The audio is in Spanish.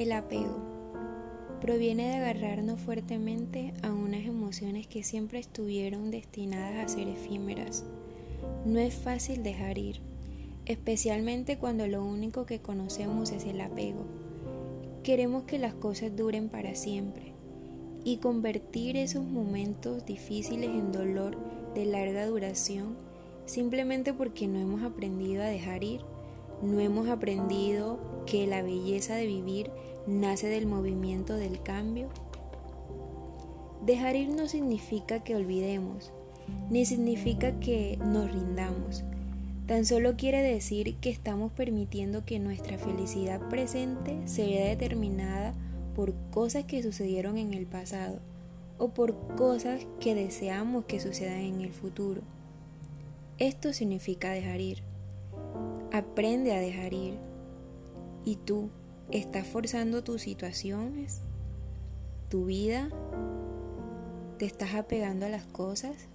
El apego proviene de agarrarnos fuertemente a unas emociones que siempre estuvieron destinadas a ser efímeras. No es fácil dejar ir, especialmente cuando lo único que conocemos es el apego. Queremos que las cosas duren para siempre y convertir esos momentos difíciles en dolor de larga duración simplemente porque no hemos aprendido a dejar ir. No hemos aprendido que la belleza de vivir nace del movimiento del cambio. Dejar ir no significa que olvidemos, ni significa que nos rindamos. Tan solo quiere decir que estamos permitiendo que nuestra felicidad presente se vea determinada por cosas que sucedieron en el pasado o por cosas que deseamos que sucedan en el futuro. Esto significa dejar ir. Aprende a dejar ir. ¿Y tú estás forzando tus situaciones? ¿Tu vida? ¿Te estás apegando a las cosas?